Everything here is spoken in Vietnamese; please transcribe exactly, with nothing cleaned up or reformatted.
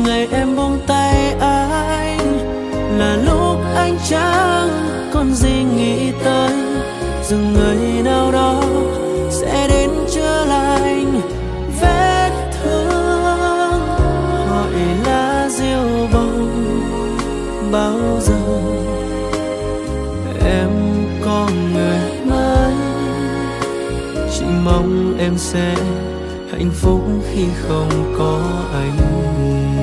ngày em buông tay anh là lúc anh chẳng còn gì nghĩ tới, rằng người nào đó sẽ đến chữa lành vết thương. Hỏi lá diêu bông bao giờ em có người mới, chỉ mong em sẽ hạnh phúc khi không có anh.